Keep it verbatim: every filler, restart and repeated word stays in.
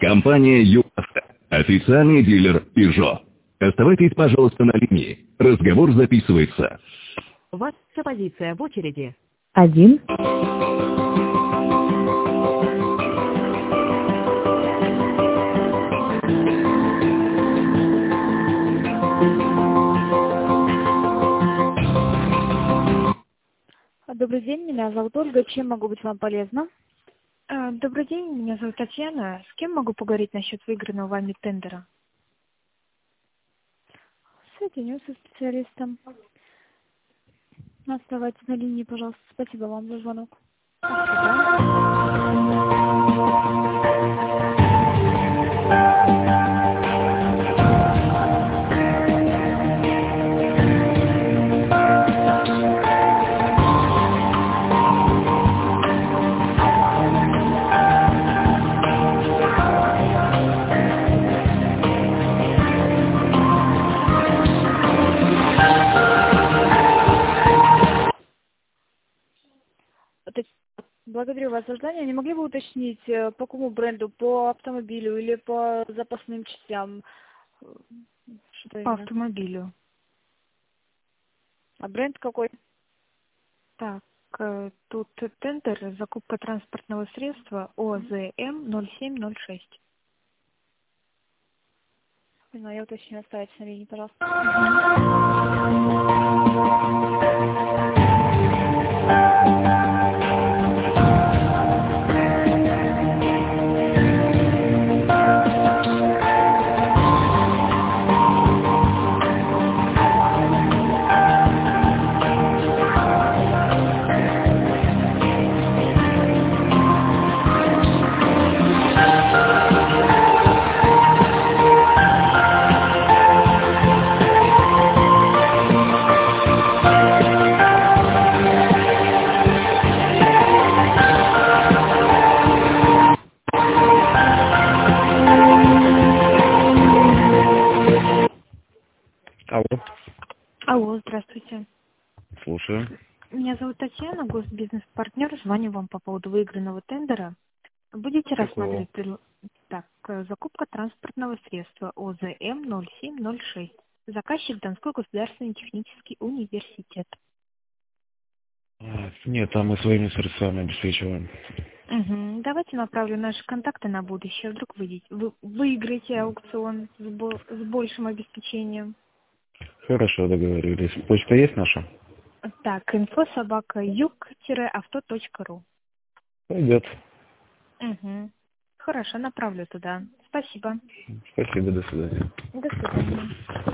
Компания ЮАВТО. Официальный дилер Peugeot. Оставайтесь, пожалуйста, на линии. Разговор записывается. Ваша позиция в очереди. Один. Добрый день, меня зовут Ольга. Чем могу быть вам полезна? Добрый день, меня зовут Татьяна. С кем могу поговорить насчет выигранного вами тендера? Соединю со специалистом. Оставайтесь на линии, пожалуйста. Спасибо вам за звонок. Благодарю вас за задание. Не могли бы уточнить, по какому бренду? По автомобилю или по запасным частям? Что По именно? автомобилю. А бренд какой? Так, э, тут тендер, закупка транспортного средства ОЗМ ноль семь ноль шесть. Ну, я уточню, оставайтесь на линии, пожалуйста. Алло. Алло, здравствуйте. Слушаю. Меня зовут Татьяна, госбизнес-партнер. Звоню вам по поводу выигранного тендера. Будете Какого? рассматривать предл- Так, э, закупка транспортного средства ОЗМ ноль семь ноль шесть. Заказчик Донской государственный технический университет. А, Нет, там мы своими средствами обеспечиваем. Угу. Давайте направлю наши контакты на будущее. Вдруг вы, вы выиграете аукцион с, бо- с большим обеспечением. Хорошо, договорились. Почта есть наша? Так, инфо собака юг-авто точка ру. Пойдет. Угу. Хорошо, направлю туда. Спасибо. Спасибо, до свидания. До свидания.